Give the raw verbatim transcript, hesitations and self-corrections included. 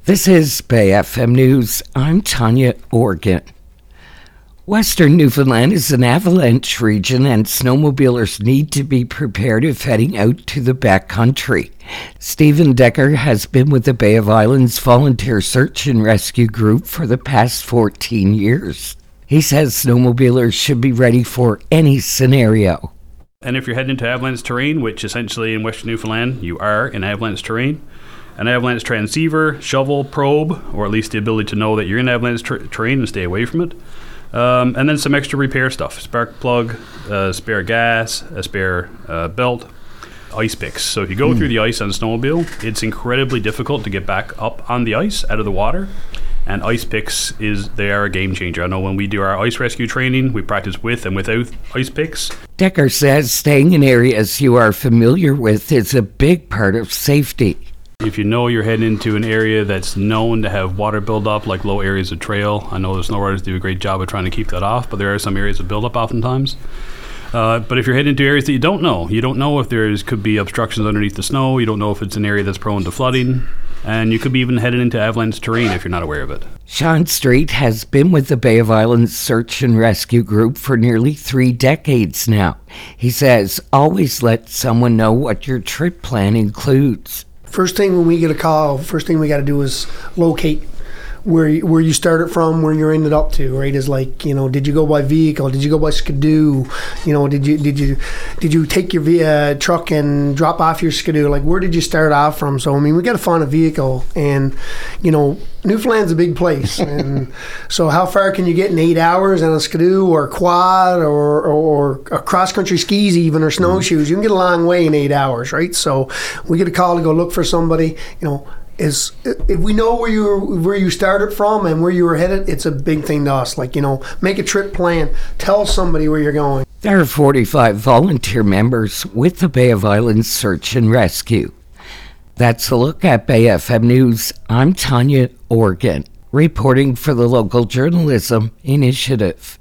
This is Bay F M News. I'm Tanya Organ. Western Newfoundland is an avalanche region, and snowmobilers need to be prepared if heading out to the backcountry. Stephen Decker has been with the Bay of Islands Volunteer Search and Rescue Group for the past fourteen years. He says snowmobilers should be ready for any scenario. And if you're heading into avalanche terrain, which essentially in Western Newfoundland you are in avalanche terrain, an avalanche transceiver, shovel, probe, or at least the ability to know that you're in avalanche ter- terrain and stay away from it. Um, and then some extra repair stuff, spark plug, uh, spare gas, a spare uh, belt, ice picks. So if you go mm. through the ice on a snowmobile, it's incredibly difficult to get back up on the ice out of the water. And ice picks, is they are a game changer. I know when we do our ice rescue training, we practice with and without ice picks. Decker says staying in areas you are familiar with is a big part of safety. If you know you're heading into an area that's known to have water buildup, like low areas of trail, I know the snowriders do a great job of trying to keep that off, but there are some areas of buildup oftentimes. Uh, but if you're heading into areas that you don't know, you don't know if there could be obstructions underneath the snow, you don't know if it's an area that's prone to flooding, and you could be even headed into avalanche terrain if you're not aware of it. Sean Street has been with the Bay of Islands Search and Rescue Group for nearly three decades now. He says, always let someone know what your trip plan includes. First thing when we get a call, first thing we got to do is locate where you, where you started from, where you ended up to. Right? Is like, you know, did you go by vehicle? Did you go by skidoo? You know, did you did you did you take your uh, truck and drop off your skidoo? Like, where did you start off from? So I mean, we got to find a vehicle, and you know, Newfoundland's a big place, and so how far can you get in eight hours on a skidoo or a quad or or, or a cross country skis even or snowshoes? You can get a long way in eight hours, right? So we get a call to go look for somebody, you know. Is if we know where you where you started from and where you were headed, it's a big thing to us. Like, you know, make a trip plan. Tell somebody where you're going. There are forty-five volunteer members with the Bay of Islands Search and Rescue. That's a look at Bay F M News. I'm Tanya Organ, reporting for the Local Journalism Initiative.